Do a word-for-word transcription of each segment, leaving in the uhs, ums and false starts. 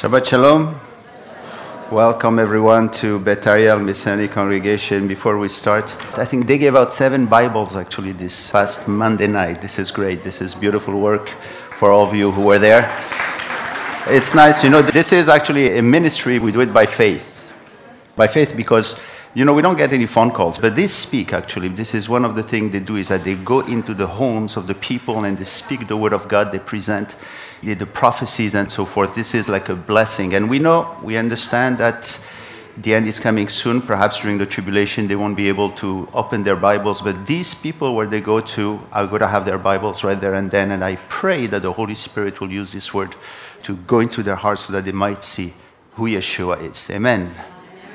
Shabbat Shalom. Welcome everyone to Beth Ariel Messianic Congregation. Before we start, I think they gave out seven Bibles actually this past Monday night. This is great. This is beautiful work for all of you who were there. It's nice, you know, this is actually a ministry. We do it by faith. By faith because, you know, we don't get any phone calls, but they speak actually. This is one of the things they do is that they go into the homes of the people and they speak the word of God. They present the prophecies and so forth. This is like a blessing. And we know, we understand that the end is coming soon. Perhaps during the tribulation, they won't be able to open their Bibles. But these people, where they go to, are going to have their Bibles right there and then. And I pray that the Holy Spirit will use this word to go into their hearts so that they might see who Yeshua is. Amen. Amen.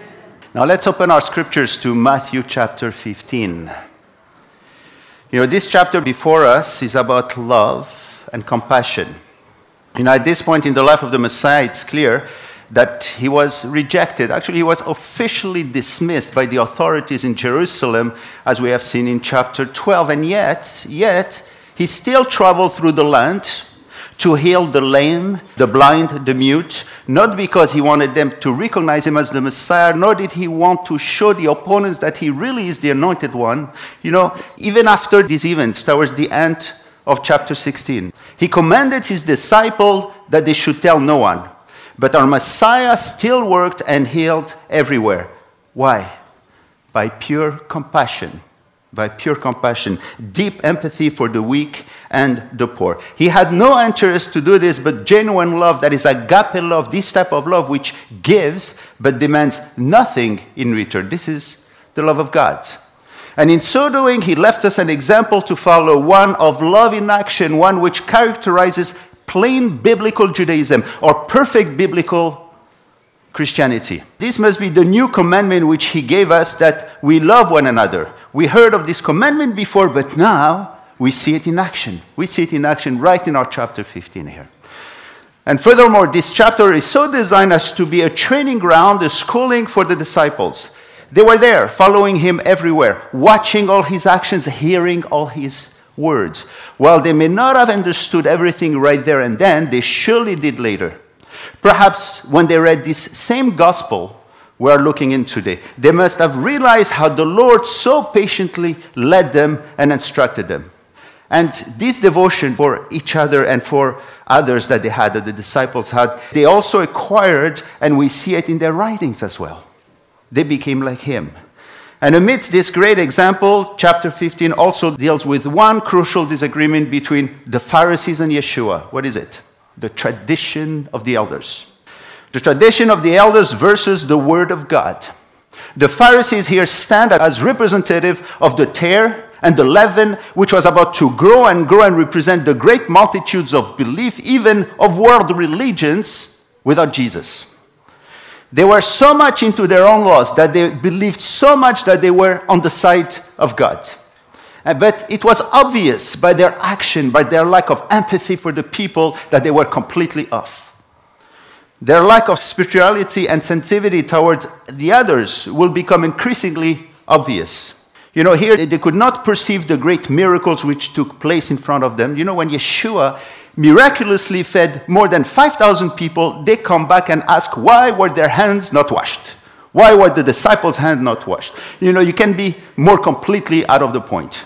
Now let's open our scriptures to Matthew chapter fifteen. You know, this chapter before us is about love and compassion. You know, at this point in the life of the Messiah, it's clear that he was rejected. Actually, he was officially dismissed by the authorities in Jerusalem, as we have seen in chapter twelve. And yet, yet, he still traveled through the land to heal the lame, the blind, the mute, not because he wanted them to recognize him as the Messiah, nor did he want to show the opponents that he really is the anointed one. You know, even after these events, towards the end of chapter sixteen, he commanded his disciples that they should tell no one. But our Messiah still worked and healed everywhere. Why? By pure compassion. By pure compassion. Deep empathy for the weak and the poor. He had no interest to do this, but genuine love, that is agape love, this type of love which gives but demands nothing in return. This is the love of God. And in so doing, he left us an example to follow, one of love in action, one which characterizes plain biblical Judaism or perfect biblical Christianity. This must be the new commandment which he gave us, that we love one another. We heard of this commandment before, but now we see it in action. We see it in action right in our chapter fifteen here. And furthermore, this chapter is so designed as to be a training ground, a schooling for the disciples. They were there, following him everywhere, watching all his actions, hearing all his words. While they may not have understood everything right there and then, they surely did later. Perhaps when they read this same gospel we are looking in today, they must have realized how the Lord so patiently led them and instructed them. And this devotion for each other and for others that they had, that the disciples had, they also acquired, and we see it in their writings as well. They became like him. And amidst this great example, chapter fifteen also deals with one crucial disagreement between the Pharisees and Yeshua. What is it? The tradition of the elders. The tradition of the elders versus the word of God. The Pharisees here stand as representative of the tare and the leaven, which was about to grow and grow and represent the great multitudes of belief, even of world religions, without Jesus. They were so much into their own laws that they believed so much that they were on the side of God. But it was obvious by their action, by their lack of empathy for the people, that they were completely off. Their lack of spirituality and sensitivity towards the others will become increasingly obvious. You know, here they could not perceive the great miracles which took place in front of them. You know, when Yeshua miraculously fed more than five thousand people, they come back and ask, why were their hands not washed? Why were the disciples' hands not washed? You know, you can be more completely out of the point.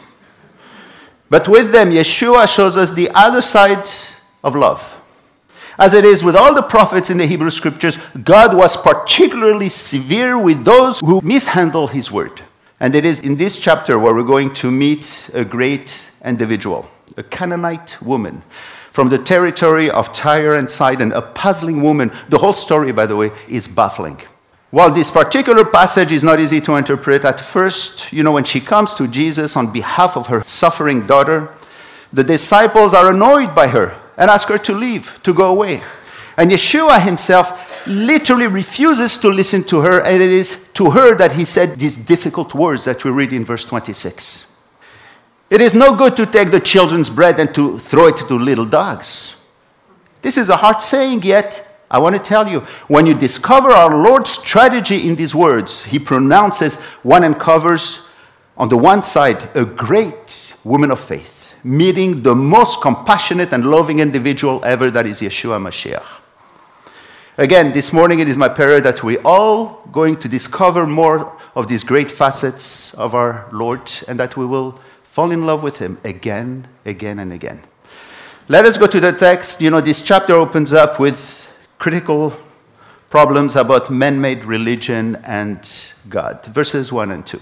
But with them, Yeshua shows us the other side of love. As it is with all the prophets in the Hebrew Scriptures, God was particularly severe with those who mishandle his word. And it is in this chapter where we're going to meet a great individual, a Canaanite woman from the territory of Tyre and Sidon, a puzzling woman. The whole story, by the way, is baffling. While this particular passage is not easy to interpret at first, you know, when she comes to Jesus on behalf of her suffering daughter, the disciples are annoyed by her and ask her to leave, to go away. And Yeshua himself literally refuses to listen to her, and it is to her that he said these difficult words that we read in verse twenty-six. It is no good to take the children's bread and to throw it to little dogs. This is a hard saying, yet I want to tell you, when you discover our Lord's strategy in these words, he pronounces one uncovers, on the one side, a great woman of faith, meeting the most compassionate and loving individual ever, that is Yeshua Mashiach. Again, this morning it is my prayer that we're all going to discover more of these great facets of our Lord and that we will fall in love with him again, again, and again. Let us go to the text. You know, this chapter opens up with critical problems about man-made religion and God. Verses one and two.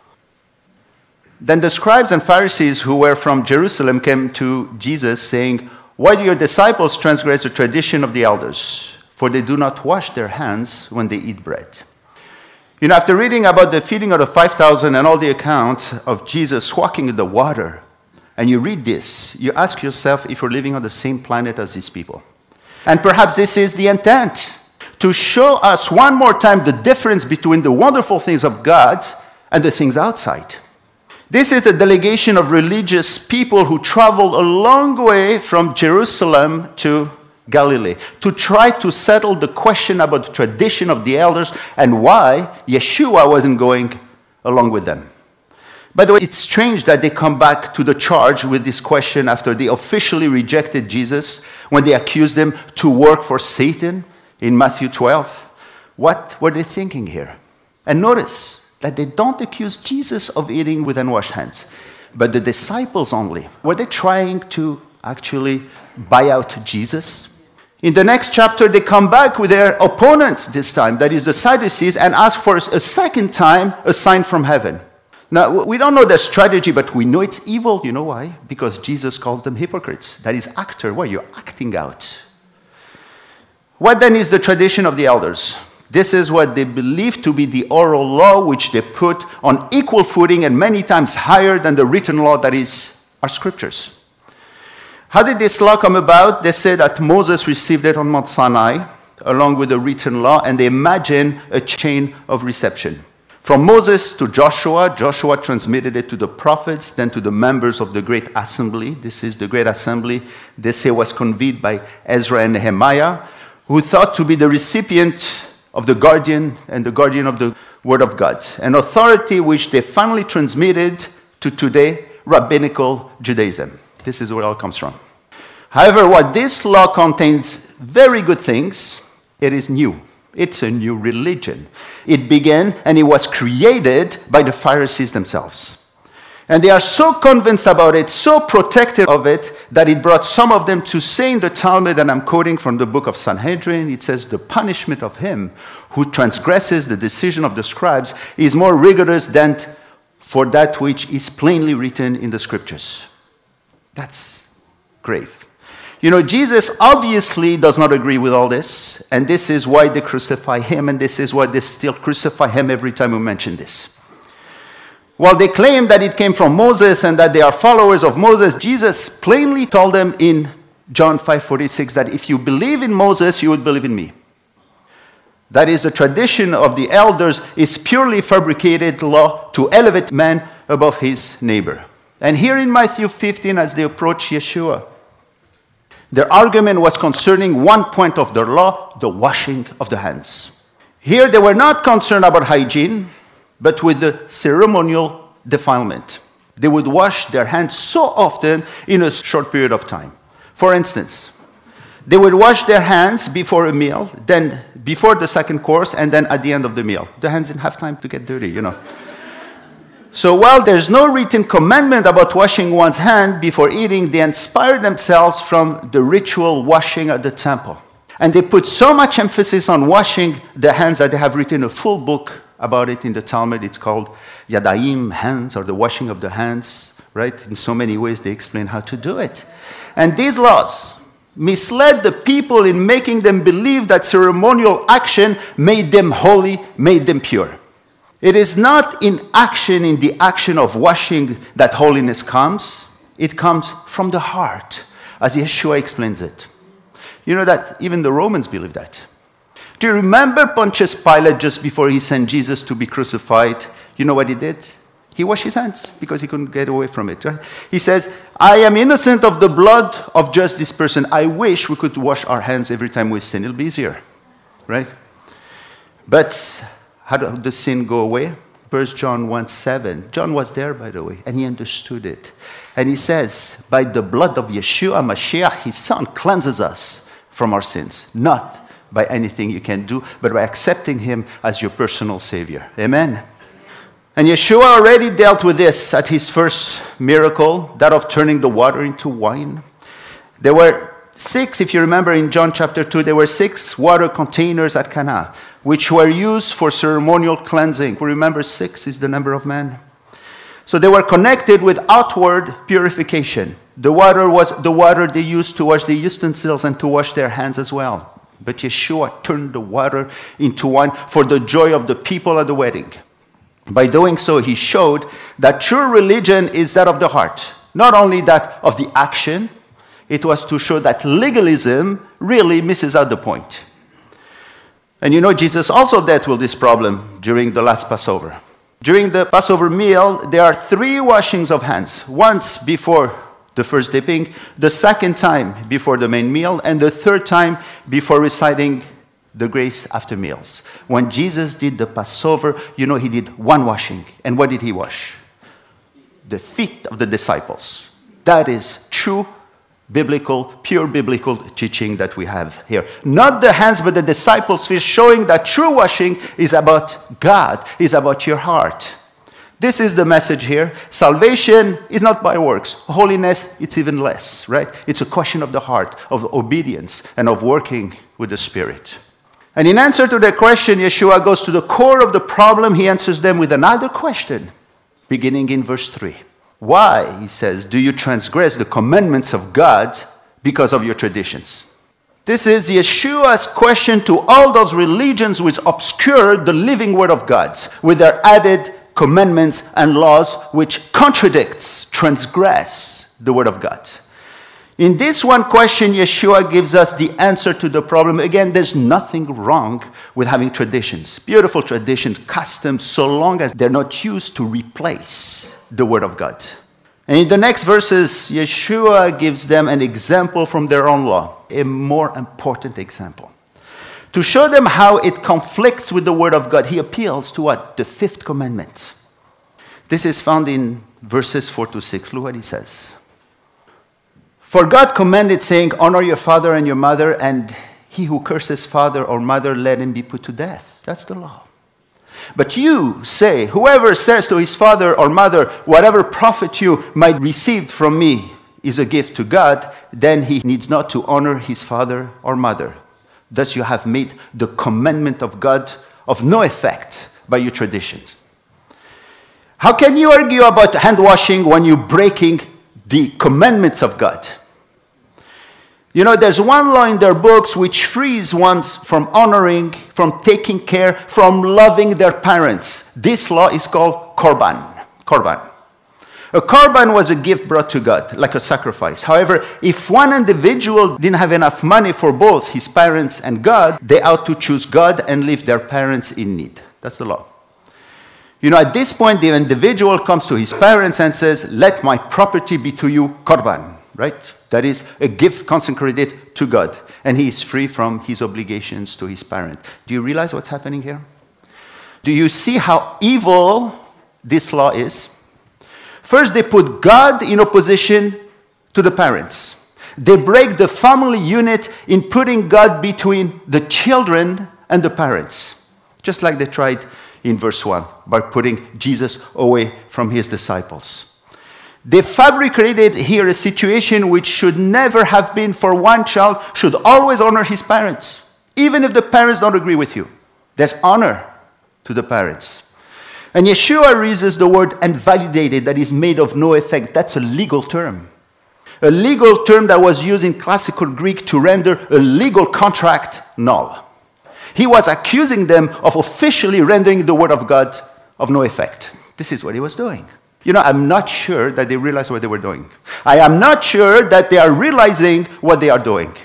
Then the scribes and Pharisees who were from Jerusalem came to Jesus saying, "Why do your disciples transgress the tradition of the elders? For they do not wash their hands when they eat bread." You know, after reading about the feeding of the five thousand and all the account of Jesus walking in the water, and you read this, you ask yourself if you're living on the same planet as these people. And perhaps this is the intent, to show us one more time the difference between the wonderful things of God and the things outside. This is the delegation of religious people who traveled a long way from Jerusalem to Galilee to try to settle the question about the tradition of the elders and why Yeshua wasn't going along with them. By the way, it's strange that they come back to the charge with this question after they officially rejected Jesus when they accused him to work for Satan in Matthew twelve. What were they thinking here? And notice that they don't accuse Jesus of eating with unwashed hands, but the disciples only. Were they trying to actually buy out Jesus? In the next chapter, they come back with their opponents this time, that is the Sadducees, and ask for a second time a sign from heaven. Now, we don't know their strategy, but we know it's evil. You know why? Because Jesus calls them hypocrites. That is actor. Why? You're acting out. What then is the tradition of the elders? This is what they believe to be the oral law, which they put on equal footing and many times higher than the written law, that is our scriptures. How did this law come about? They say that Moses received it on Mount Sinai, along with the written law, and they imagine a chain of reception. From Moses to Joshua, Joshua transmitted it to the prophets, then to the members of the Great Assembly. This is the Great Assembly. They say was convened by Ezra and Nehemiah, who thought to be the recipient of the guardian and the guardian of the Word of God, an authority which they finally transmitted to today, rabbinical Judaism. This is where it all comes from. However, what this law contains very good things, it is new. It's a new religion. It began and it was created by the Pharisees themselves. And they are so convinced about it, so protective of it, that it brought some of them to say in the Talmud, and I'm quoting from the book of Sanhedrin, it says, "The punishment of him who transgresses the decision of the scribes is more rigorous than for that which is plainly written in the scriptures." That's grave. You know, Jesus obviously does not agree with all this, and this is why they crucify him, and this is why they still crucify him every time we mention this. While they claim that it came from Moses and that they are followers of Moses, Jesus plainly told them in John five forty-six that if you believe in Moses, you would believe in me. That is, the tradition of the elders is purely fabricated law to elevate man above his neighbor. And here in Matthew fifteen, as they approach Yeshua, their argument was concerning one point of their law, the washing of the hands. Here they were not concerned about hygiene, but with the ceremonial defilement. They would wash their hands so often in a short period of time. For instance, they would wash their hands before a meal, then before the second course, and then at the end of the meal. The hands didn't have time to get dirty, you know. So while there's no written commandment about washing one's hand before eating, they inspired themselves from the ritual washing at the temple. And they put so much emphasis on washing the hands that they have written a full book about it in the Talmud. It's called Yadayim, hands, or the washing of the hands, right? In so many ways they explain how to do it. And these laws misled the people in making them believe that ceremonial action made them holy, made them pure. It is not in action, in the action of washing, that holiness comes. It comes from the heart, as Yeshua explains it. You know that even the Romans believe that. Do you remember Pontius Pilate just before he sent Jesus to be crucified? You know what he did? He washed his hands because he couldn't get away from it. Right? He says, "I am innocent of the blood of just this person. I wish we could wash our hands every time we sin. It'll be easier." Right? But how does the sin go away? First John one seven. John was there, by the way, and he understood it. And he says, by the blood of Yeshua Mashiach, his son, cleanses us from our sins, not by anything you can do, but by accepting him as your personal Savior. Amen. And Yeshua already dealt with this at his first miracle, that of turning the water into wine. There were six, if you remember in John chapter two, there were six water containers at Cana, which were used for ceremonial cleansing. Remember, six is the number of man. So they were connected with outward purification. The water was the water they used to wash the utensils and to wash their hands as well. But Yeshua turned the water into wine for the joy of the people at the wedding. By doing so, he showed that true religion is that of the heart, not only that of the action. It was to show that legalism really misses out the point. And you know, Jesus also dealt with this problem during the last Passover. During the Passover meal, there are three washings of hands. Once before the first dipping, the second time before the main meal, and the third time before reciting the grace after meals. When Jesus did the Passover, you know, he did one washing. And what did he wash? The feet of the disciples. That is true biblical, pure biblical teaching that we have here. Not the hands, but the disciples' feet, showing that true washing is about God, is about your heart. This is the message here. Salvation is not by works. Holiness, it's even less, right? It's a question of the heart, of obedience, and of working with the Spirit. And in answer to their question, Yeshua goes to the core of the problem. He answers them with another question, beginning in verse three. Why, he says, do you transgress the commandments of God because of your traditions? This is Yeshua's question to all those religions which obscure the living word of God with their added commandments and laws which contradicts, transgress the word of God. In this one question, Yeshua gives us the answer to the problem. Again, there's nothing wrong with having traditions, beautiful traditions, customs, so long as they're not used to replace the word of God. And in the next verses, Yeshua gives them an example from their own law, a more important example. To show them how it conflicts with the word of God, he appeals to what? The fifth commandment. This is found in verses four to six. Look what he says. For God commanded, saying, honor your father and your mother, and he who curses father or mother, let him be put to death. That's the law. But you say, whoever says to his father or mother, whatever profit you might receive from me is a gift to God, then he needs not to honor his father or mother. Thus you have made the commandment of God of no effect by your traditions. How can you argue about hand washing when you're breaking the commandments of God? You know, there's one law in their books which frees ones from honoring, from taking care, from loving their parents. This law is called Korban. Korban. A Korban was a gift brought to God, like a sacrifice. However, if one individual didn't have enough money for both his parents and God, they ought to choose God and leave their parents in need. That's the law. You know, at this point, the individual comes to his parents and says, let my property be to you, Korban, right? That is a gift consecrated to God. And he is free from his obligations to his parent. Do you realize what's happening here? Do you see how evil this law is? First, they put God in opposition to the parents. They break the family unit in putting God between the children and the parents. Just like they tried in verse one by putting Jesus away from his disciples. They fabricated here a situation which should never have been for one child, should always honor his parents, even if the parents don't agree with you. There's honor to the parents. And Yeshua uses the word invalidated, that is made of no effect. That's a legal term. A legal term that was used in classical Greek to render a legal contract null. He was accusing them of officially rendering the word of God of no effect. This is what he was doing. You know, I'm not sure that they realize what they were doing. I am not sure that they are realizing what they are doing.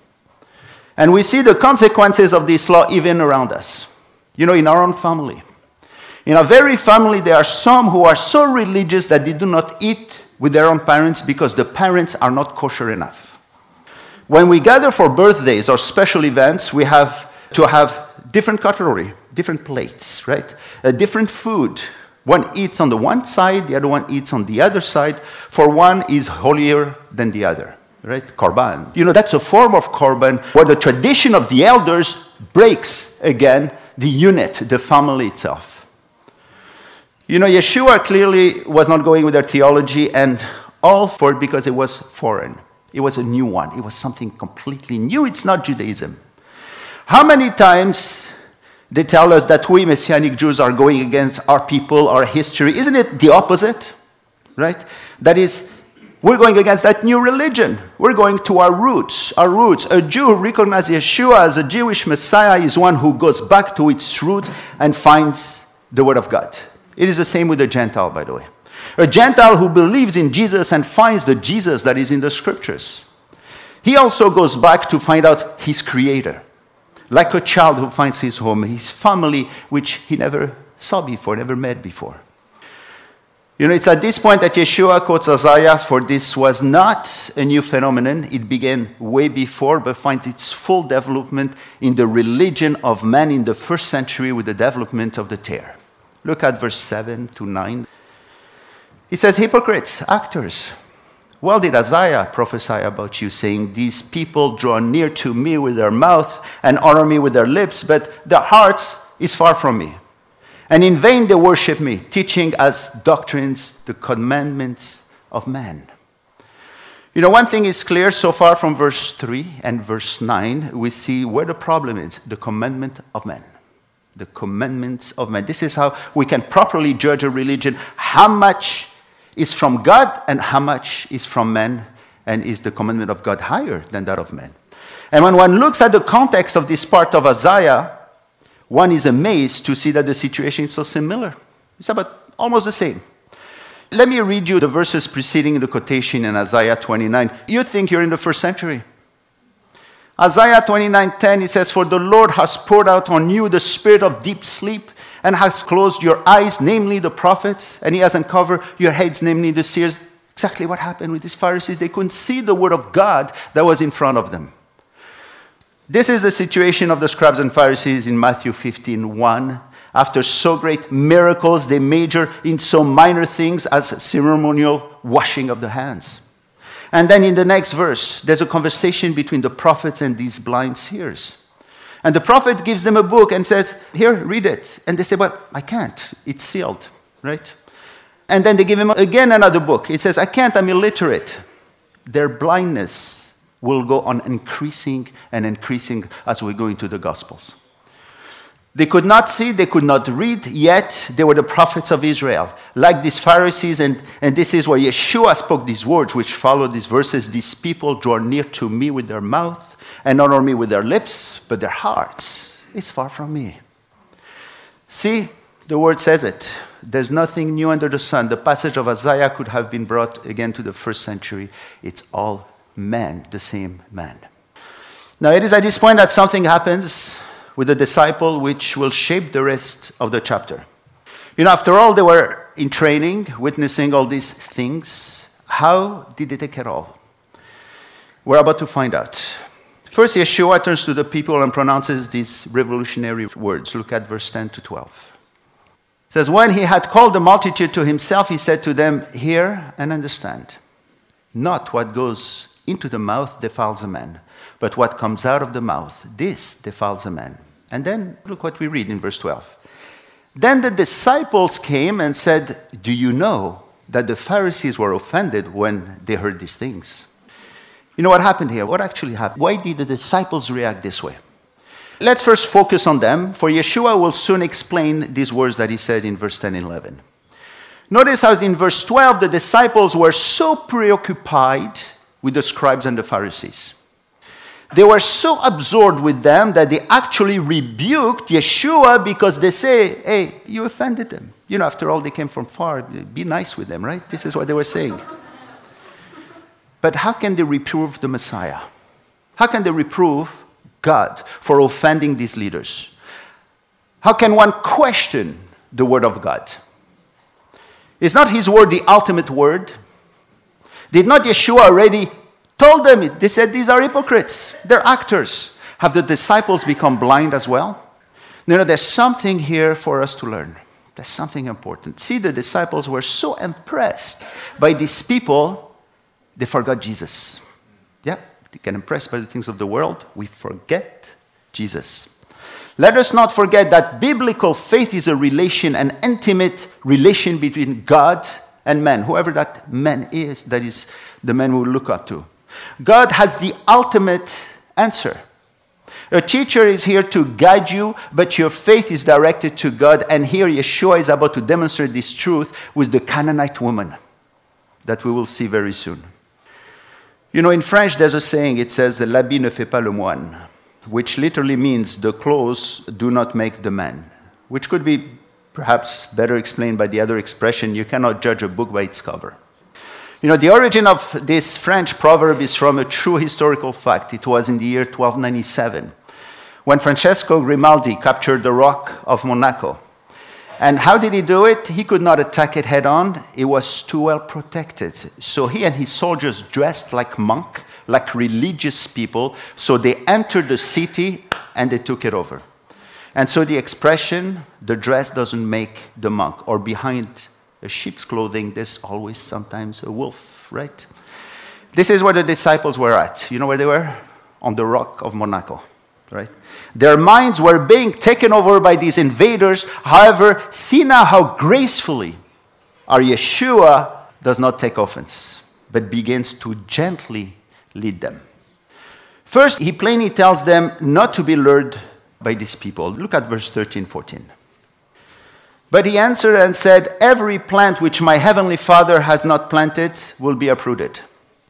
And we see the consequences of this law even around us. You know, in our own family. In our very family, there are some who are so religious that they do not eat with their own parents because the parents are not kosher enough. When we gather for birthdays or special events, we have to have different cutlery, different plates, right? A different food. One eats on the one side, the other one eats on the other side, for one is holier than the other. right? Korban. You know, that's a form of korban where the tradition of the elders breaks, again, the unit, the family itself. You know, Yeshua clearly was not going with their theology, and all for it because it was foreign. It was a new one. It was something completely new. It's not Judaism. How many times they tell us that we Messianic Jews are going against our people, our history? Isn't it the opposite? Right? That is, we're going against that new religion. We're going to our roots. Our roots. A Jew who recognizes Yeshua as a Jewish Messiah is one who goes back to its roots and finds the Word of God. It is the same with a Gentile, by the way. A Gentile who believes in Jesus and finds the Jesus that is in the Scriptures. He also goes back to find out his Creator. Like a child who finds his home, his family, which he never saw before, never met before. You know, it's at this point that Yeshua quotes Isaiah, for this was not a new phenomenon. It began way before, but finds its full development in the religion of man in the first century with the development of the Torah. Look at verse seven to nine. He says, hypocrites, actors. Well did Isaiah prophesy about you, saying, these people draw near to me with their mouth and honor me with their lips, but their hearts is far from me. And in vain they worship me, teaching as doctrines the commandments of man. You know, one thing is clear so far from verse three and verse nine, we see where the problem is, the commandment of man. The commandments of man. This is how we can properly judge a religion. How much is from God and how much is from man, and is the commandment of God higher than that of man? And when one looks at the context of this part of Isaiah, one is amazed to see that the situation is so similar. It's about almost the same. Let me read you the verses preceding the quotation in Isaiah twenty-nine. You think you're in the first century. Isaiah twenty-nine ten, it says, for the Lord has poured out on you the spirit of deep sleep, and has closed your eyes, namely the prophets, and he has uncovered your heads, namely the seers. Exactly what happened with these Pharisees. They couldn't see the word of God that was in front of them. This is the situation of the scribes and Pharisees in Matthew fifteen one. After so great miracles, they major in so minor things as ceremonial washing of the hands. And then in the next verse, there's a conversation between the prophets and these blind seers. And the prophet gives them a book and says, here, read it. And they say, well, I can't. It's sealed, right? And then they give him again another book. It says, I can't, I'm illiterate. Their blindness will go on increasing and increasing as we go into the Gospels. They could not see, they could not read, yet they were the prophets of Israel. Like these Pharisees, and, and this is where Yeshua spoke these words, which follow these verses. These people draw near to me with their mouth and honor me with their lips, but their hearts is far from me. See, the word says it. There's nothing new under the sun. The passage of Isaiah could have been brought again to the first century. It's all man, the same man. Now, it is at this point that something happens with the disciple which will shape the rest of the chapter. You know, after all, they were in training, witnessing all these things. How did they take it all? We're about to find out. First, Yeshua turns to the people and pronounces these revolutionary words. Look at verse ten to twelve. It says, when he had called the multitude to himself, he said to them, hear and understand. Not what goes into the mouth defiles a man, but what comes out of the mouth, this defiles a man. And then look what we read in verse twelve. Then the disciples came and said, do you know that the Pharisees were offended when they heard these things? You know what happened here? What actually happened? Why did the disciples react this way? Let's first focus on them, for Yeshua will soon explain these words that he said in verse ten and eleven. Notice how in verse twelve, the disciples were so preoccupied with the scribes and the Pharisees. They were so absorbed with them that they actually rebuked Yeshua because they say, hey, you offended them. You know, after all, they came from far. Be nice with them, right? This is what they were saying. But how can they reprove the Messiah? How can they reprove God for offending these leaders? How can one question the word of God? Is not his word the ultimate word? Did not Yeshua already told them it? They said these are hypocrites. They're actors. Have the disciples become blind as well? No, no, there's something here for us to learn. There's something important. See, the disciples were so impressed by these people, they forgot Jesus. Yeah, we get impressed by the things of the world. We forget Jesus. Let us not forget that biblical faith is a relation, an intimate relation between God and man, whoever that man is, that is the man we look up to. God has the ultimate answer. A teacher is here to guide you, but your faith is directed to God. And here Yeshua is about to demonstrate this truth with the Canaanite woman that we will see very soon. You know, in French, there's a saying, it says, l'habit ne fait pas le moine, which literally means the clothes do not make the man, which could be perhaps better explained by the other expression, you cannot judge a book by its cover. You know, the origin of this French proverb is from a true historical fact. It was in the year twelve ninety-seven, when Francesco Grimaldi captured the Rock of Monaco. And how did he do it? He could not attack it head on. It was too well protected. So he and his soldiers dressed like monks, like religious people. So they entered the city and they took it over. And so the expression, the dress doesn't make the monk, or behind a sheep's clothing, there's always sometimes a wolf, right? This is where the disciples were at. You know where they were? On the Rock of Monaco, right? Their minds were being taken over by these invaders. However, see now how gracefully our Yeshua does not take offense, but begins to gently lead them. First, he plainly tells them not to be lured by these people. Look at verse thirteen, fourteen. But he answered and said, every plant which my heavenly Father has not planted will be uprooted.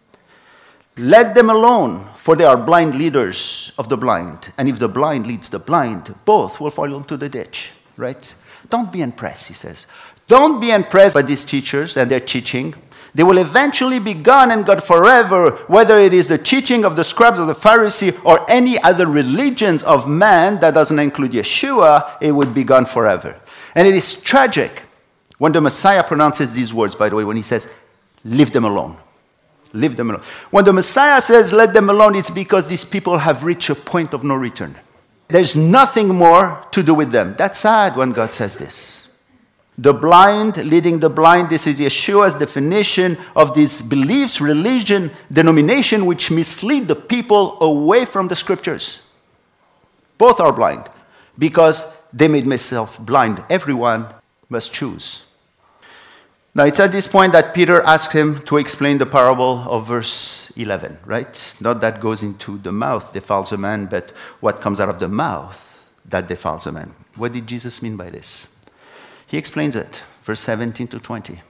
Let them alone, for they are blind leaders of the blind. And if the blind leads the blind, both will fall into the ditch, right? Don't be impressed, he says. Don't be impressed by these teachers and their teaching. They will eventually be gone and gone forever, whether it is the teaching of the scribes or the Pharisees or any other religions of man that doesn't include Yeshua, it would be gone forever. And it is tragic when the Messiah pronounces these words, by the way, when he says, leave them alone. Leave them alone. When the Messiah says, let them alone, it's because these people have reached a point of no return. There's nothing more to do with them. That's sad when God says this. The blind leading the blind, this is Yeshua's definition of these beliefs, religion, denomination, which mislead the people away from the scriptures. Both are blind because they made themselves blind. Everyone must choose. Now, it's at this point that Peter asks him to explain the parable of verse eleven, right? Not that goes into the mouth defiles a man, but what comes out of the mouth that defiles a man. What did Jesus mean by this? He explains it, verse seventeen to twenty.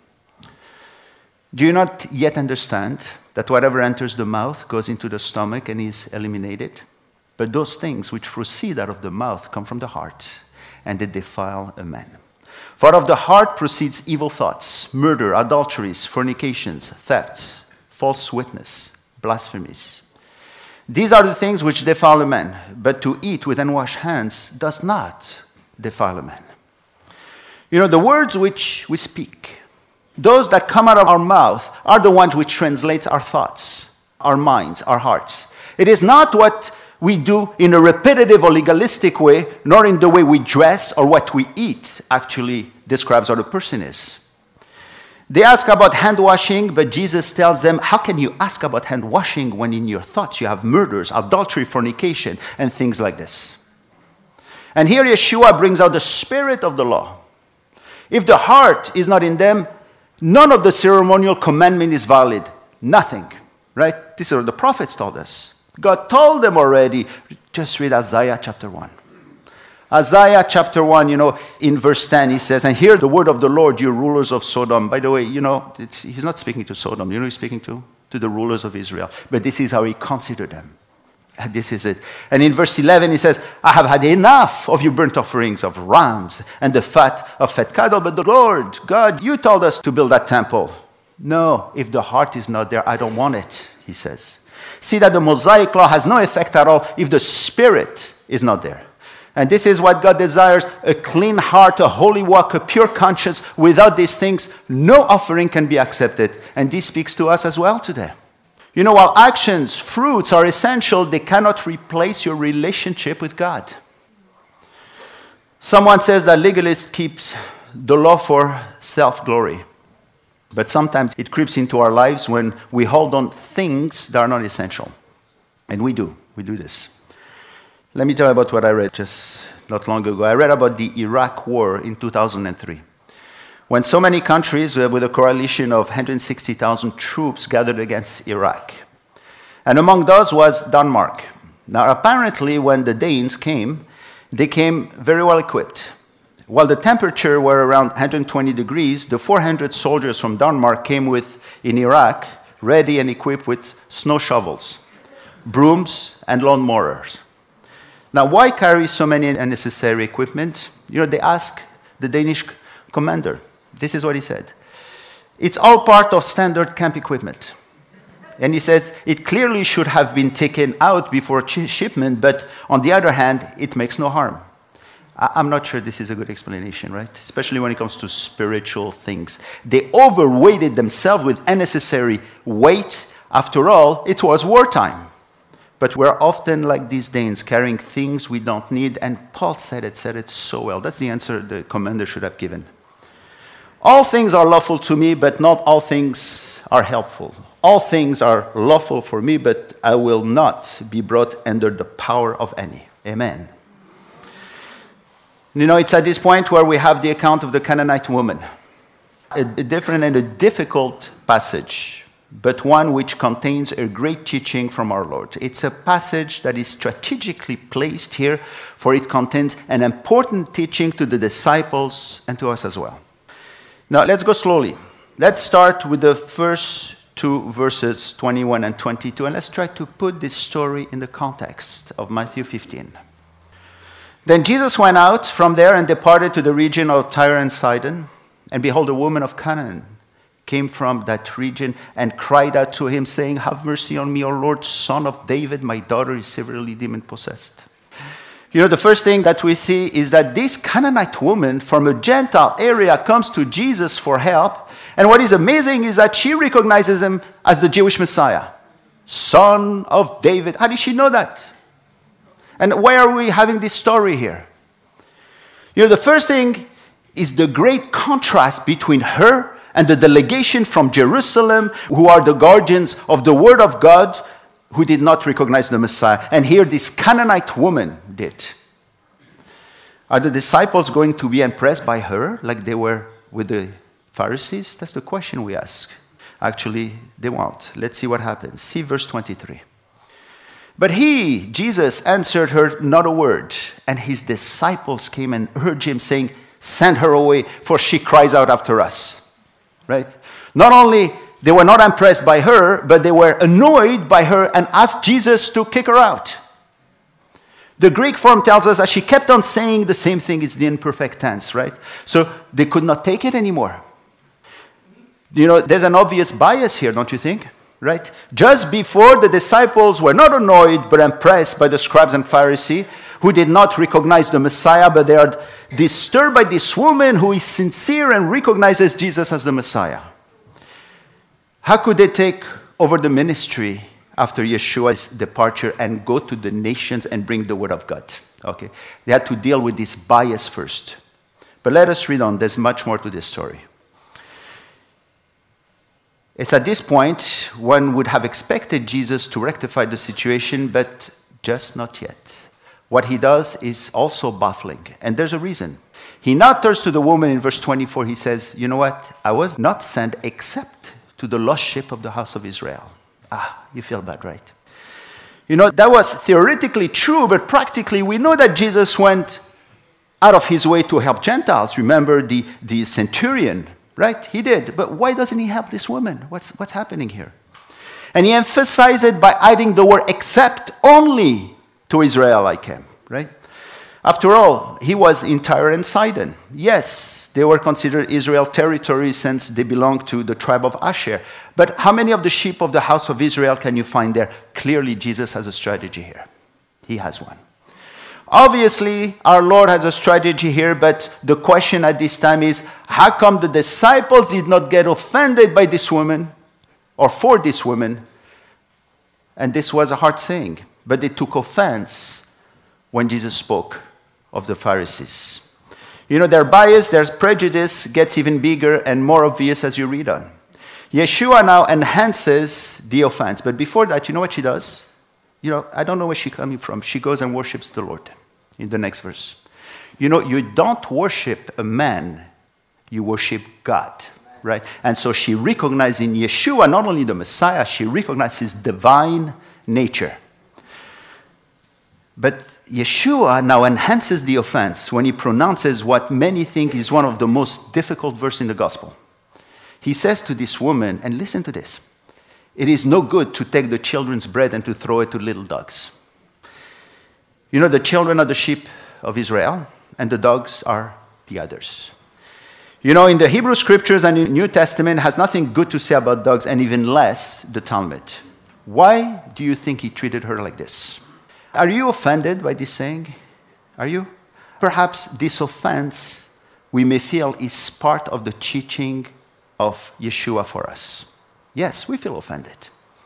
Do you not yet understand that whatever enters the mouth goes into the stomach and is eliminated? But those things which proceed out of the mouth come from the heart, and they defile a man. For out of the heart proceeds evil thoughts, murder, adulteries, fornications, thefts, false witness, blasphemies. These are the things which defile a man, but to eat with unwashed hands does not defile a man. You know, the words which we speak, those that come out of our mouth, are the ones which translate our thoughts, our minds, our hearts. It is not what we do in a repetitive or legalistic way, nor in the way we dress or what we eat actually describes what a person is. They ask about hand washing, but Jesus tells them, how can you ask about hand washing when in your thoughts you have murders, adultery, fornication, and things like this? And here Yeshua brings out the spirit of the law. If the heart is not in them, none of the ceremonial commandment is valid. Nothing, right? This is what the prophets told us. God told them already. Just read Isaiah chapter one. Isaiah chapter one, you know, in verse ten, he says, and hear the word of the Lord, you rulers of Sodom. By the way, you know, it's, he's not speaking to Sodom. You know he's speaking to? To the rulers of Israel. But this is how he considered them. And this is it. And in verse eleven, he says, I have had enough of your burnt offerings of rams and the fat of fat cattle. But the Lord, God, you told us to build that temple. No, if the heart is not there, I don't want it, he says. See that the Mosaic law has no effect at all if the spirit is not there. And this is what God desires, a clean heart, a holy walk, a pure conscience. Without these things, no offering can be accepted. And this speaks to us as well today. You know, while actions, fruits are essential, they cannot replace your relationship with God. Someone says that legalists keep the law for self-glory. But sometimes it creeps into our lives when we hold on things that are not essential. And we do. We do this. Let me tell you about what I read just not long ago. I read about the Iraq War in two thousand three. When so many countries with a coalition of one hundred sixty thousand troops gathered against Iraq. And among those was Denmark. Now, apparently, when the Danes came, they came very well equipped. While the temperature were around one hundred twenty degrees, the four hundred soldiers from Denmark came with, in Iraq, ready and equipped with snow shovels, brooms, and lawnmowers. Now, why carry so many unnecessary equipment? You know, they asked the Danish commander. This is what he said. It's all part of standard camp equipment. And he says, it clearly should have been taken out before shipment, but on the other hand, it makes no harm. I'm not sure this is a good explanation, right? Especially when it comes to spiritual things. They overweighted themselves with unnecessary weight. After all, it was wartime. But we're often like these Danes, carrying things we don't need. And Paul said it, said it so well. That's the answer the commander should have given. All things are lawful to me, but not all things are helpful. All things are lawful for me, but I will not be brought under the power of any. Amen. You know, it's at this point where we have the account of the Canaanite woman. A, a different and a difficult passage, but one which contains a great teaching from our Lord. It's a passage that is strategically placed here, for it contains an important teaching to the disciples and to us as well. Now, let's go slowly. Let's start with the first two verses, twenty-one and twenty-two, and let's try to put this story in the context of Matthew fifteen. Then Jesus went out from there and departed to the region of Tyre and Sidon. And behold, a woman of Canaan came from that region and cried out to him, saying, have mercy on me, O Lord, son of David, my daughter is severely demon-possessed. You know, the first thing that we see is that this Canaanite woman from a Gentile area comes to Jesus for help. And what is amazing is that she recognizes him as the Jewish Messiah, son of David. How did she know that? And why are we having this story here? You know, the first thing is the great contrast between her and the delegation from Jerusalem, who are the guardians of the Word of God, who did not recognize the Messiah. And here this Canaanite woman did. Are the disciples going to be impressed by her like they were with the Pharisees? That's the question we ask. Actually, they won't. Let's see what happens. See verse twenty-three. But he, Jesus, answered her not a word. And his disciples came and urged him, saying, send her away, for she cries out after us. Right? Not only they were not impressed by her, but they were annoyed by her and asked Jesus to kick her out. The Greek form tells us that she kept on saying the same thing. It's the imperfect tense, right? So they could not take it anymore. You know, there's an obvious bias here, don't you think? Right? Just before, the disciples were not annoyed but impressed by the scribes and Pharisees who did not recognize the Messiah, but they are disturbed by this woman who is sincere and recognizes Jesus as the Messiah. How could they take over the ministry after Yeshua's departure and go to the nations and bring the word of God? Okay, they had to deal with this bias first. But let us read on. There's much more to this story. It's at this point one would have expected Jesus to rectify the situation, but just not yet. What he does is also baffling, and there's a reason. He now turns to the woman in verse twenty-four. He says, you know what? I was not sent except to the lost sheep of the house of Israel. Ah, you feel bad, right? You know, that was theoretically true, but practically we know that Jesus went out of his way to help Gentiles. Remember the, the centurion. Right? He did. But why doesn't he help this woman? What's, what's happening here? And he emphasized it by adding the word except only to Israel I came. Right? After all, he was in Tyre and Sidon. Yes, they were considered Israel territory since they belonged to the tribe of Asher. But how many of the sheep of the house of Israel can you find there? Clearly, Jesus has a strategy here. He has one. Obviously, our Lord has a strategy here, but the question at this time is, how come the disciples did not get offended by this woman, or for this woman? And this was a hard saying, but they took offense when Jesus spoke of the Pharisees. You know, their bias, their prejudice gets even bigger and more obvious as you read on. Yeshua now enhances the offense. But before that, you know what she does? You know, I don't know where she's coming from. She goes and worships the Lord in the next verse. You know, you don't worship a man, you worship God, right? And so she recognizes in Yeshua not only the Messiah, she recognizes his divine nature. But Yeshua now enhances the offense when he pronounces what many think is one of the most difficult verses in the gospel. He says to this woman, and listen to this, it is no good to take the children's bread and to throw it to little dogs. You know, the children are the sheep of Israel, and the dogs are the others. You know, in the Hebrew scriptures and in the New Testament has nothing good to say about dogs, and even less the Talmud. Why do you think he treated her like this? Are you offended by this saying? Are you? Perhaps this offense, we may feel, is part of the teaching of Yeshua for us. Yes, we feel offended.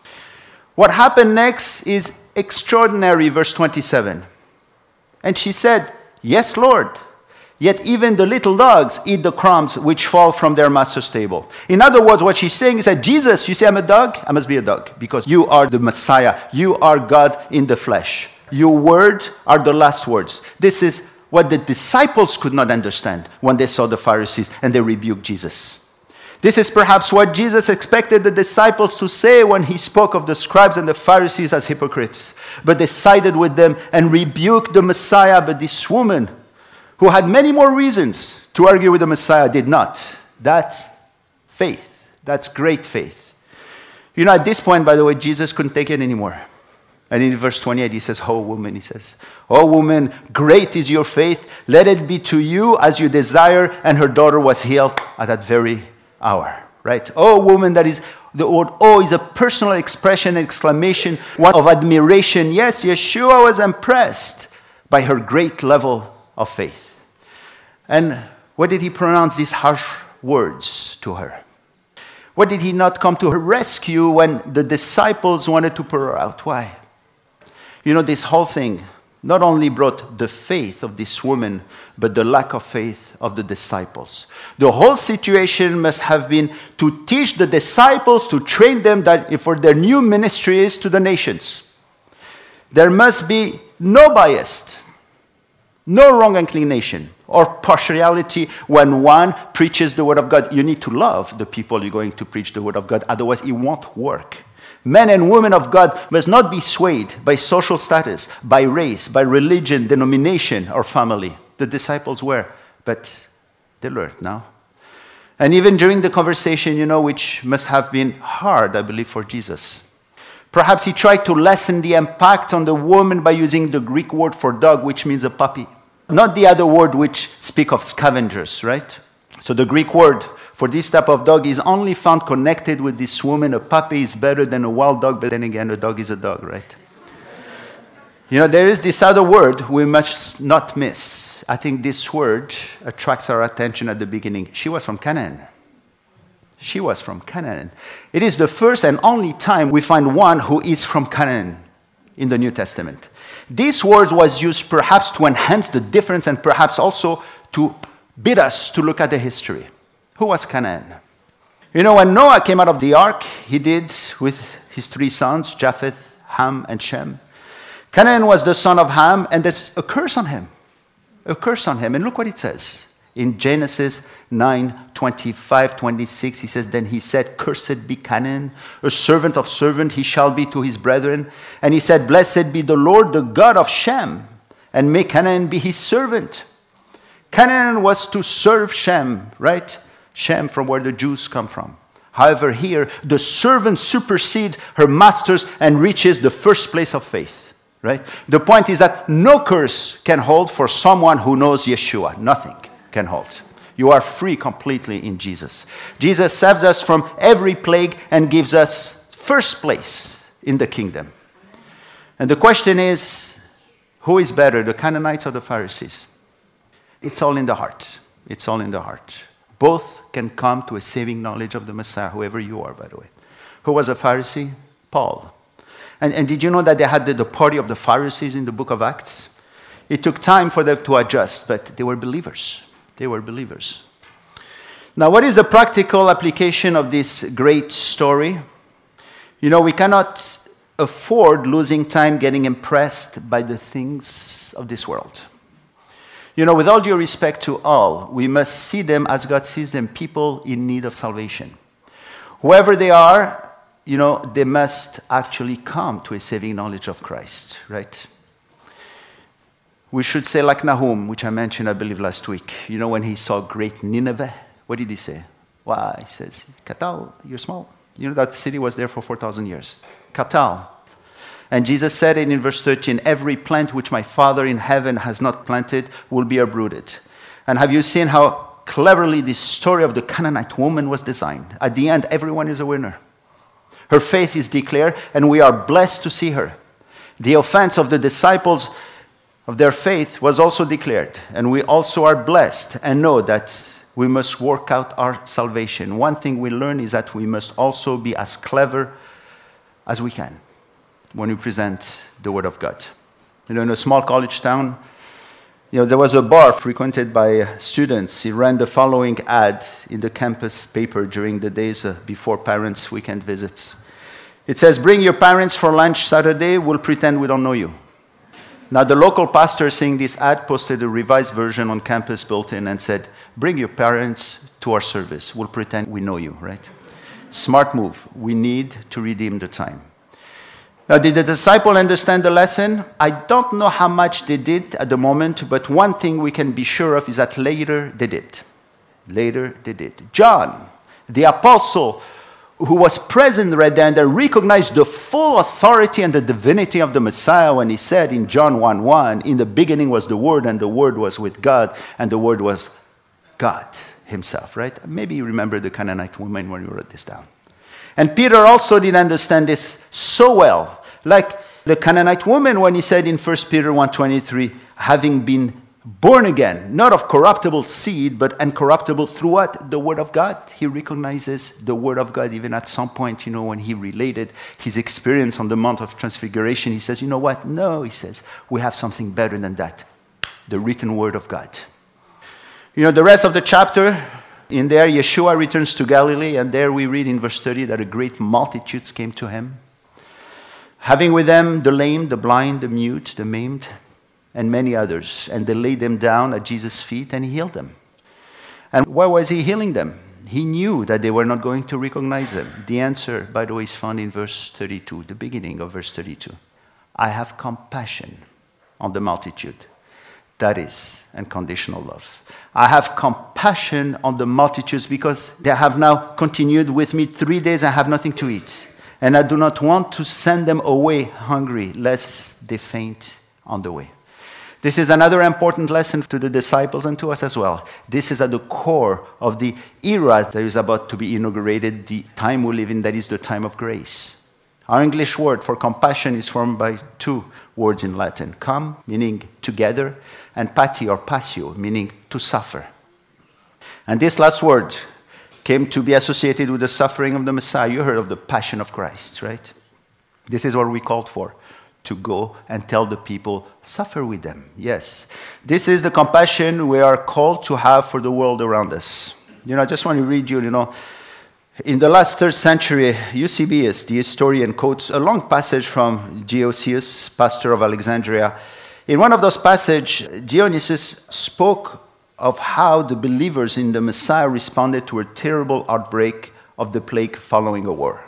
What happened next is extraordinary, verse twenty-seven. And she said, "Yes, Lord, yet even the little dogs eat the crumbs which fall from their master's table." In other words, what she's saying is that, Jesus, you say I'm a dog? I must be a dog because you are the Messiah. You are God in the flesh. Your word are the last words. This is what the disciples could not understand when they saw the Pharisees and they rebuked Jesus. This is perhaps what Jesus expected the disciples to say when he spoke of the scribes and the Pharisees as hypocrites. But they sided with them and rebuked the Messiah. But this woman, who had many more reasons to argue with the Messiah, did not. That's faith. That's great faith. You know, at this point, by the way, Jesus couldn't take it anymore. And in verse twenty-eight, he says, "Oh, woman," he says, "Oh, woman, great is your faith. Let it be to you as you desire." And her daughter was healed at that very hour, right? Oh, woman, that is, the word "oh" is a personal expression, exclamation, one of admiration. Yes, Yeshua was impressed by her great level of faith. And what did he pronounce these harsh words to her? What did he not come to her rescue when the disciples wanted to put her out? Why? You know, this whole thing not only brought the faith of this woman, but the lack of faith of the disciples. The whole situation must have been to teach the disciples, to train them that for their new ministry is to the nations. There must be no bias, no wrong inclination or partiality when one preaches the word of God. You need to love the people you're going to preach the word of God, otherwise it won't work. Men and women of God must not be swayed by social status, by race, by religion, denomination, or family. The disciples were, but they learned now. And even during the conversation, you know, which must have been hard, I believe, for Jesus. Perhaps he tried to lessen the impact on the woman by using the Greek word for dog, which means a puppy. Not the other word which speak of scavengers, right? So the Greek word for this type of dog is only found connected with this woman. A puppy is better than a wild dog, but then again, a dog is a dog, right? You know, there is this other word we must not miss. I think this word attracts our attention at the beginning. She was from Canaan. She was from Canaan. It is the first and only time we find one who is from Canaan in the New Testament. This word was used perhaps to enhance the difference and perhaps also to bid us to look at the history. Who was Canaan? You know, when Noah came out of the ark, he did with his three sons, Japheth, Ham, and Shem. Canaan was the son of Ham, and there's a curse on him. A curse on him. And look what it says. In Genesis nine, twenty-five, twenty-six, he says, "Then he said, Cursed be Canaan, a servant of servant he shall be to his brethren. And he said, Blessed be the Lord, the God of Shem, and may Canaan be his servant." Canaan was to serve Shem, right? Shem, from where the Jews come from. However, here, the servant supersedes her masters and reaches the first place of faith, right? The point is that no curse can hold for someone who knows Yeshua. Nothing can hold. You are free completely in Jesus. Jesus saves us from every plague and gives us first place in the kingdom. And the question is, who is better, the Canaanites or the Pharisees? It's all in the heart. It's all in the heart. Both can come to a saving knowledge of the Messiah, whoever you are, by the way. Who was a Pharisee? Paul. And, and did you know that they had the, the party of the Pharisees in the book of Acts? It took time for them to adjust, but they were believers. They were believers. Now, what is the practical application of this great story? You know, we cannot afford losing time getting impressed by the things of this world. You know, with all due respect to all, we must see them as God sees them, people in need of salvation. Whoever they are, you know, they must actually come to a saving knowledge of Christ, right? We should say like Nahum, which I mentioned, I believe, last week. You know, when he saw great Nineveh, what did he say? Why? He says, Katal, you're small. You know, that city was there for four thousand years. Katal. And Jesus said it in verse thirteen, every plant which my Father in heaven has not planted will be uprooted. And have you seen how cleverly this story of the Canaanite woman was designed? At the end, everyone is a winner. Her faith is declared, and we are blessed to see her. The offense of the disciples of their faith was also declared, and we also are blessed and know that we must work out our salvation. One thing we learn is that we must also be as clever as we can when we present the Word of God. You know, in a small college town, you know, there was a bar frequented by students. He ran the following ad in the campus paper during the days before parents' weekend visits. It says, bring your parents for lunch Saturday, we'll pretend we don't know you. Now, the local pastor seeing this ad posted a revised version on campus bulletin and said, bring your parents to our service. We'll pretend we know you, right? Smart move. We need to redeem the time. Now, did the disciple understand the lesson? I don't know how much they did at the moment, but one thing we can be sure of is that later they did. Later they did. John, the apostle, who was present right there and they recognized the full authority and the divinity of the Messiah when he said in John one one, in the beginning was the Word, and the Word was with God, and the Word was God himself, right? Maybe you remember the Canaanite woman when you wrote this down. And Peter also did understand this so well, like the Canaanite woman when he said in First Peter one twenty-three, having been born again, not of corruptible seed, but incorruptible through what? The Word of God. He recognizes the Word of God even at some point, you know, when he related his experience on the Mount of Transfiguration. He says, you know what? No, he says, we have something better than that. The written Word of God. You know, the rest of the chapter, in there, Yeshua returns to Galilee, and there we read in verse thirty that a great multitudes came to him, having with them the lame, the blind, the mute, the maimed, and many others. And they laid them down at Jesus' feet, and he healed them. And why was he healing them? He knew that they were not going to recognize him. The answer, by the way, is found in verse thirty-two, the beginning of verse thirty-two. I have compassion on the multitude. That is unconditional love. I have compassion on the multitudes because they have now continued with me three days and have nothing to eat. And I do not want to send them away hungry, lest they faint on the way. This is another important lesson to the disciples and to us as well. This is at the core of the era that is about to be inaugurated, the time we live in, that is the time of grace. Our English word for compassion is formed by two words in Latin. Com, meaning together, and pati or passio, meaning to suffer. And this last word came to be associated with the suffering of the Messiah. You heard of the Passion of Christ, right? This is what we called for, to go and tell the people, suffer with them. Yes, this is the compassion we are called to have for the world around us. You know, I just want to read you, you know, in the last third century, Eusebius, the historian, quotes a long passage from Dionysius, pastor of Alexandria. In one of those passages, Dionysius spoke of how the believers in the Messiah responded to a terrible outbreak of the plague following a war.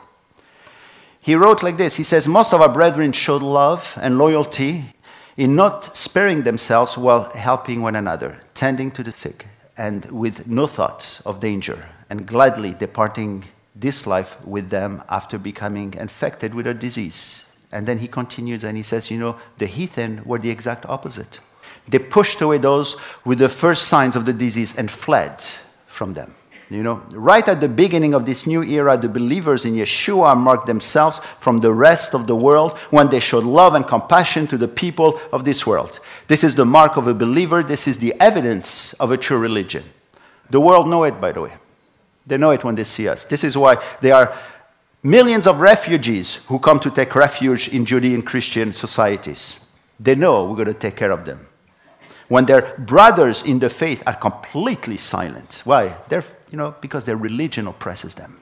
He wrote like this, he says, most of our brethren showed love and loyalty in not sparing themselves while helping one another, tending to the sick, and with no thought of danger, and gladly departing this life with them after becoming infected with a disease. And then he continues and he says, you know, the heathen were the exact opposite. They pushed away those with the first signs of the disease and fled from them. You know, right at the beginning of this new era, the believers in Yeshua marked themselves from the rest of the world when they showed love and compassion to the people of this world. This is the mark of a believer. This is the evidence of a true religion. The world know it, by the way. They know it when they see us. This is why there are millions of refugees who come to take refuge in Judean Christian societies. They know we're going to take care of them. When their brothers in the faith are completely silent. Why? They're you know, because their religion oppresses them.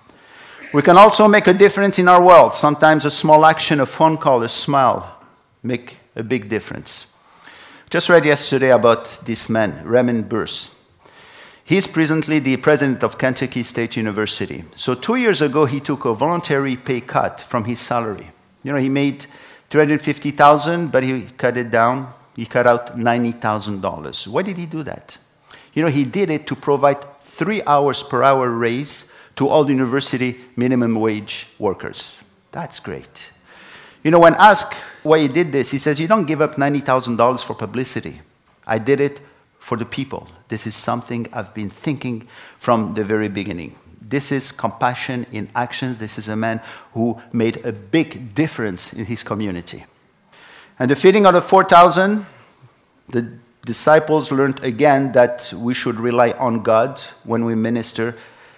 We can also make a difference in our world. Sometimes a small action, a phone call, a smile make a big difference. Just read yesterday about this man, Raymond Burse. He's presently the president of Kentucky State University. So two years ago, he took a voluntary pay cut from his salary. You know, he made three hundred fifty thousand dollars, but he cut it down. He cut out ninety thousand dollars. Why did he do that? You know, he did it to provide three hours per hour raise to all university minimum wage workers. That's great. You know, when asked why he did this, he says, you don't give up ninety thousand dollars for publicity. I did it for the people. This is something I've been thinking from the very beginning. This is compassion in actions. This is a man who made a big difference in his community. And the feeding of the four thousand, the disciples learned again that we should rely on God when we minister,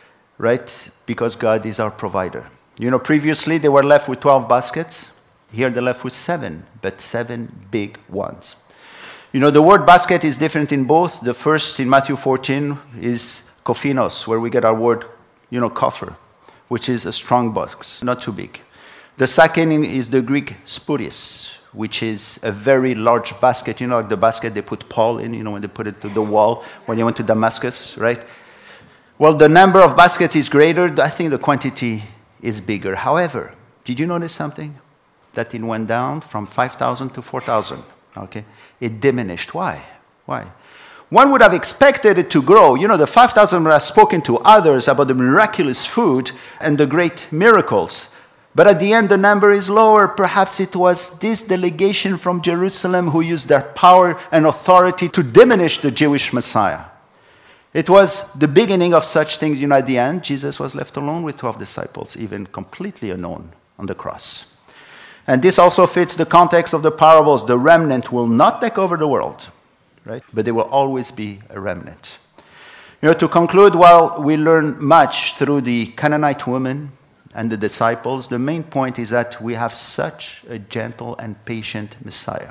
right? Because God is our provider. You know, previously they were left with twelve baskets. Here they're left with seven, but seven big ones. You know, the word basket is different in both. The first in Matthew fourteen is kophinos, where we get our word, you know, coffer, which is a strong box, not too big. The second is the Greek spouris, which is a very large basket, you know, like the basket they put Paul in, you know, when they put it to the wall when he went to Damascus, right? Well, the number of baskets is greater. I think the quantity is bigger. However, did you notice something? That it went down from five thousand to four thousand, okay? It diminished. Why? Why? One would have expected it to grow. You know, the five thousand would have spoken to others about the miraculous food and the great miracles. But at the end, the number is lower. Perhaps it was this delegation from Jerusalem who used their power and authority to diminish the Jewish Messiah. It was the beginning of such things. You know, at the end, Jesus was left alone with twelve disciples, even completely alone on the cross. And this also fits the context of the parables. The remnant will not take over the world, right? But there will always be a remnant. You know, to conclude, while we learn much through the Canaanite woman and the disciples, the main point is that we have such a gentle and patient Messiah.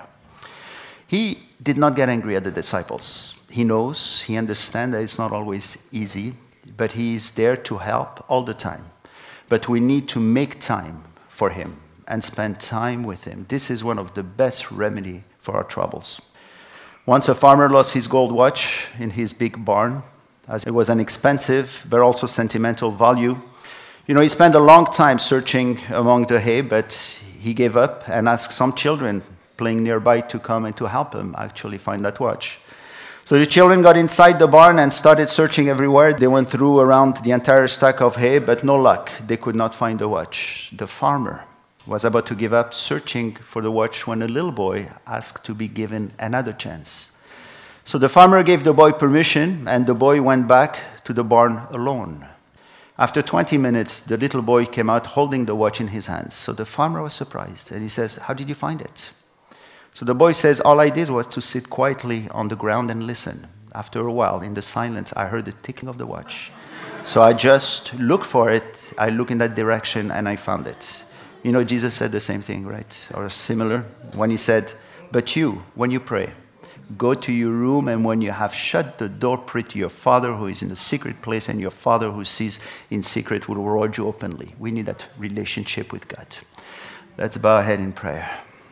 He did not get angry at the disciples. He knows, he understands that it's not always easy, but he is there to help all the time. But we need to make time for him and spend time with him. This is one of the best remedy for our troubles. Once a farmer lost his gold watch in his big barn, as it was an expensive but also sentimental value. You know, he spent a long time searching among the hay, but he gave up and asked some children playing nearby to come and to help him actually find that watch. So the children got inside the barn and started searching everywhere. They went through around the entire stack of hay, but no luck. They could not find the watch. The farmer was about to give up searching for the watch when a little boy asked to be given another chance. So the farmer gave the boy permission, and the boy went back to the barn alone. After twenty minutes, the little boy came out holding the watch in his hands. So the farmer was surprised, and he says, "How did you find it?" So the boy says, "All I did was to sit quietly on the ground and listen. After a while, in the silence, I heard the ticking of the watch. So I just looked for it, I looked in that direction, and I found it." You know, Jesus said the same thing, right? Or similar, when he said, "But you, when you pray, go to your room, and when you have shut the door, pray to your Father who is in the secret place, and your Father who sees in secret will reward you openly." We need that relationship with God. Let's bow our head in prayer.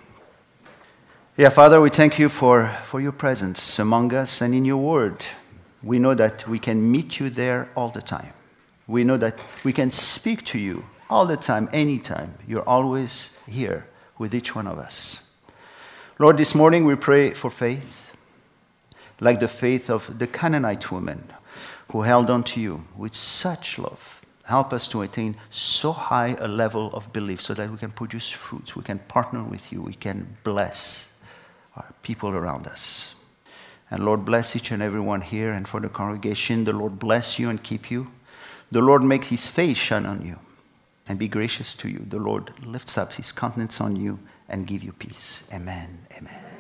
Yeah, Father, we thank you for, for your presence among us and in your word. We know that we can meet you there all the time. We know that we can speak to you all the time, anytime. You're always here with each one of us. Lord, this morning we pray for faith, like the faith of the Canaanite woman who held on to you with such love. Help us to attain so high a level of belief so that we can produce fruits, we can partner with you, we can bless our people around us. And Lord, bless each and every one here, and for the congregation, the Lord bless you and keep you. The Lord make his face shine on you and be gracious to you. The Lord lifts up his countenance on you and give you peace. Amen. Amen.